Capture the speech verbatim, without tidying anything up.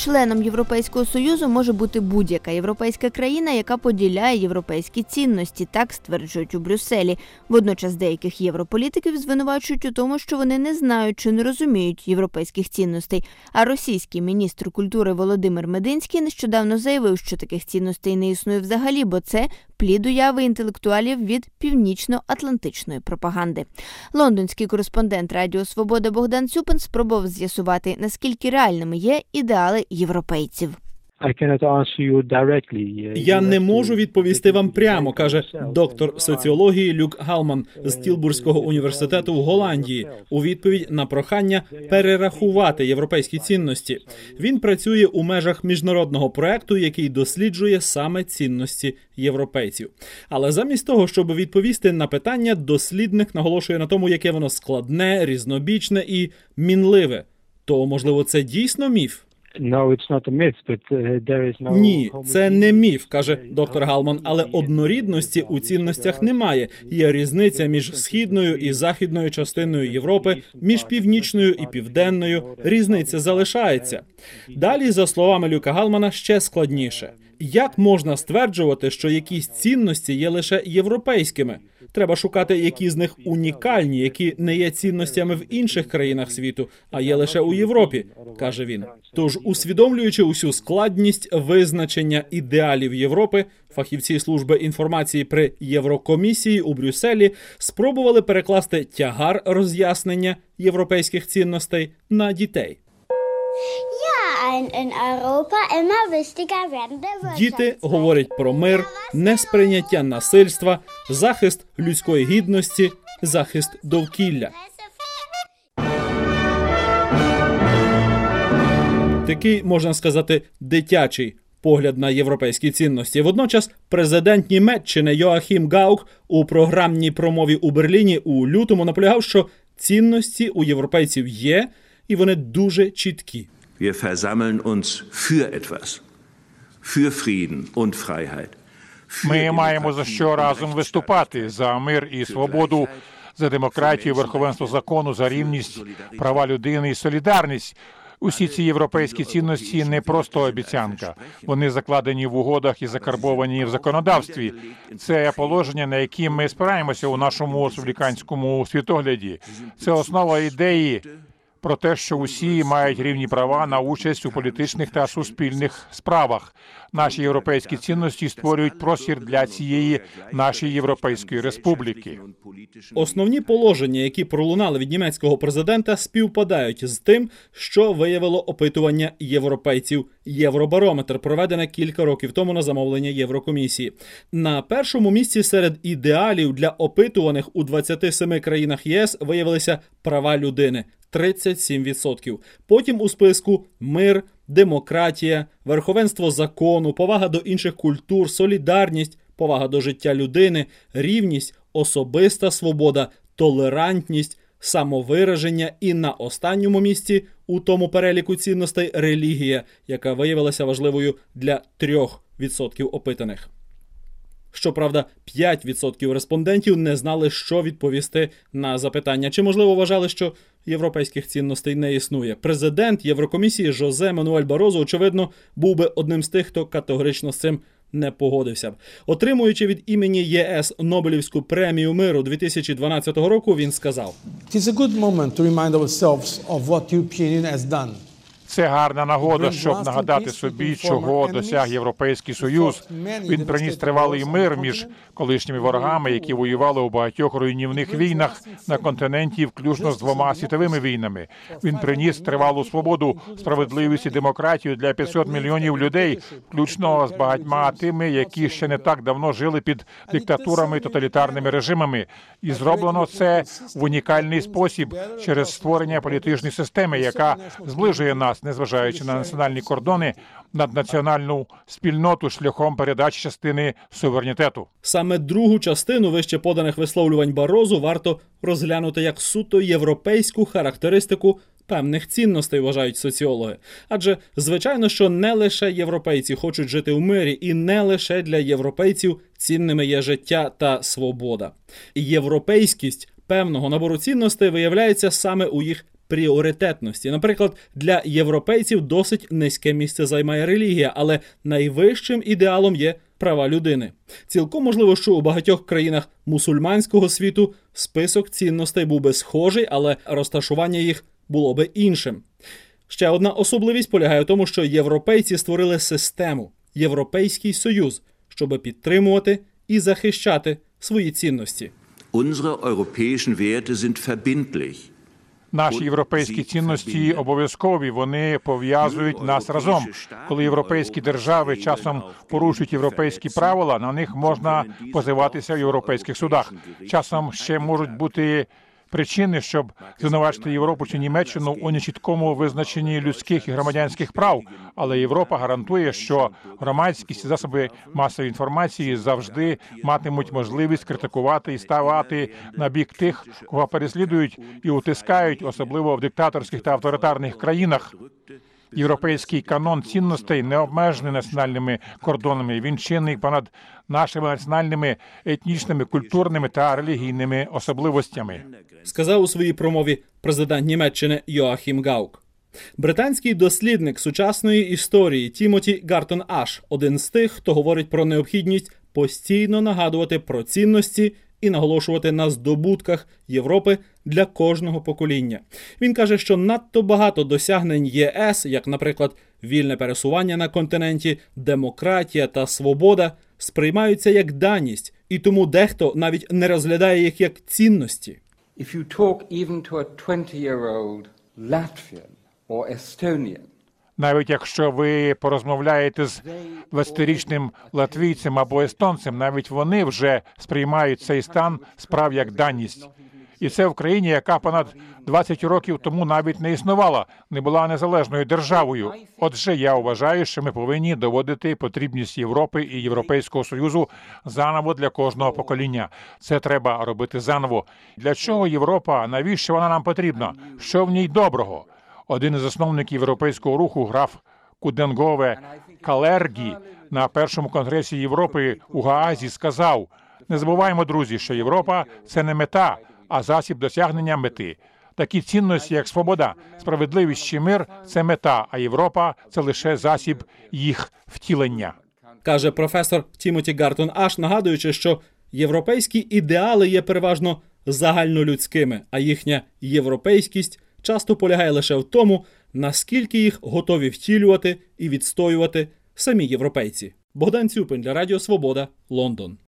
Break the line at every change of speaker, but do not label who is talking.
Членом Європейського Союзу може бути будь-яка європейська країна, яка поділяє європейські цінності, так стверджують у Брюсселі. Водночас деяких європолітиків звинувачують у тому, що вони не знають чи не розуміють європейських цінностей. А російський міністр культури Володимир Мединський нещодавно заявив, що таких цінностей не існує взагалі, бо це плід уяви інтелектуалів від північно-атлантичної пропаганди. Лондонський кореспондент Радіо Свобода Богдан Цюпин спробував з'ясувати, наскільки реальними є ідеали європейців.
Я не можу відповісти вам прямо, каже доктор соціології Люк Галман з Тілбурзького університету в Голландії у відповідь на прохання перерахувати європейські цінності. Він працює у межах міжнародного проекту, який досліджує саме цінності європейців. Але замість того, щоб відповісти на питання, дослідник наголошує на тому, яке воно складне, різнобічне і мінливе. То, можливо, це дійсно міф? Ні, це не міф, каже доктор Галман, але однорідності у цінностях немає. Є різниця між східною і західною частиною Європи, між північною і південною. Різниця залишається. Далі, за словами Люка Галмана, ще складніше. Як можна стверджувати, що якісь цінності є лише європейськими? Треба шукати, які з них унікальні, які не є цінностями в інших країнах світу, а є лише у Європі, каже він. Тож, усвідомлюючи усю складність визначення ідеалів Європи, фахівці служби інформації при Єврокомісії у Брюсселі спробували перекласти тягар роз'яснення європейських цінностей на дітей. Діти говорять про мир, несприйняття насильства, захист людської гідності, захист довкілля. Такий, можна сказати, дитячий погляд на європейські цінності. Водночас президент Німеччини Йоахім Гаук у програмній промові у Берліні у лютому наполягав, що цінності у європейців є, і вони дуже чіткі.
Wir versammeln uns für etwas. Für Frieden und Freiheit.
Ми маємо за що разом виступати за мир і свободу, за демократію, верховенство закону, за рівність, права людини і солідарність. Усі ці європейські цінності не просто обіцянка. Вони закладені в угодах і закарбовані в законодавстві. Це положення, на які ми спираємося у нашому республіканському світогляді. Це основа ідеї про те, що усі мають рівні права на участь у політичних та суспільних справах. Наші європейські цінності створюють простір для цієї нашої Європейської Республіки.
Основні положення, які пролунали від німецького президента, співпадають з тим, що виявило опитування європейців Євробарометр, проведене кілька років тому на замовлення Єврокомісії. На першому місці серед ідеалів для опитуваних у двадцяти семи країнах ЄС виявилися права людини – тридцять сім відсотків. Потім у списку мир, демократія, верховенство закону, повага до інших культур, солідарність, повага до життя людини, рівність, особиста свобода, толерантність, самовираження і на останньому місці у тому переліку цінностей релігія, яка виявилася важливою для трьох відсотків опитаних. Щоправда, п'ять відсотків респондентів не знали, що відповісти на запитання. Чи, можливо, вважали, що європейських цінностей не існує. Президент Єврокомісії Жозе Мануель Барозо, очевидно, був би одним з тих, хто категорично з цим не погодився б. Отримуючи від імені ЄС Нобелівську премію миру дві тисячі дванадцятого року, він сказав:
It is a good moment to remind ourselves of what European Union has done.
Це гарна нагода, щоб нагадати собі, чого досяг Європейський Союз. Він приніс тривалий мир між колишніми ворогами, які воювали у багатьох руйнівних війнах на континенті, включно з двома світовими війнами. Він приніс тривалу свободу, справедливість і демократію для п'ятсот мільйонів людей, включно з багатьма тими, які ще не так давно жили під диктатурами і тоталітарними режимами. І зроблено це в унікальний спосіб, через створення політичної системи, яка зближує нас, незважаючи на національні кордони, наднаціональну спільноту шляхом передачі частини суверенітету.
Саме другу частину вище поданих висловлювань Барозу варто розглянути як суто європейську характеристику певних цінностей, вважають соціологи. Адже, звичайно, що не лише європейці хочуть жити в мирі, і не лише для європейців цінними є життя та свобода. Європейськість певного набору цінностей виявляється саме у їх пріоритетності. Наприклад, для європейців досить низьке місце займає релігія, але найвищим ідеалом є права людини. Цілком можливо, що у багатьох країнах мусульманського світу список цінностей був би схожий, але розташування їх було би іншим. Ще одна особливість полягає в тому, що європейці створили систему – Європейський Союз, щоб підтримувати і захищати свої цінності.
Unsere europäischen Werte sind verbindlich.
Наші європейські цінності обов'язкові, вони пов'язують нас разом. Коли європейські держави часом порушують європейські правила, на них можна позиватися в європейських судах. Часом ще можуть бути причини, щоб звинувачити Європу чи Німеччину у нечіткому визначенні людських і громадянських прав. Але Європа гарантує, що громадськість і засоби масової інформації завжди матимуть можливість критикувати і ставати на бік тих, кого переслідують і утискають, особливо в диктаторських та авторитарних країнах. Європейський канон цінностей не обмежений національними кордонами. Він чинний понад нашими національними, етнічними, культурними та релігійними особливостями.
Сказав у своїй промові президент Німеччини Йоахім Гаук. Британський дослідник сучасної історії Тімоті Гартон-Аш – один з тих, хто говорить про необхідність постійно нагадувати про цінності і наголошувати на здобутках Європи для кожного покоління. Він каже, що надто багато досягнень ЄС, як, наприклад, вільне пересування на континенті, демократія та свобода, сприймаються як даність, і тому дехто навіть не розглядає їх як цінності.
If you talk even to a twenty-year-old Latvian or Estonian,
навіть якщо ви порозмовляєте з двадцятирічним латвійцем або естонцем, навіть вони вже сприймають цей стан справ як даність. І це в країні, яка понад двадцять років тому навіть не існувала, не була незалежною державою. Отже, я вважаю, що ми повинні доводити потрібність Європи і Європейського Союзу заново для кожного покоління. Це треба робити заново. Для чого Європа? Навіщо вона нам потрібна? Що в ній доброго? Один із засновників європейського руху, граф Куденгове Калергі, на першому конгресі Європи у Гаазі сказав: «Не забуваємо, друзі, що Європа – це не мета, а засіб досягнення мети. Такі цінності, як свобода, справедливість чи мир – це мета, а Європа – це лише засіб їх втілення».
Каже професор Тімоті Гартон-Аш, нагадуючи, що європейські ідеали є переважно загальнолюдськими, а їхня європейськість часто полягає лише в тому, наскільки їх готові втілювати і відстоювати самі європейці. Богдан Цюпин для Радіо Свобода, Лондон.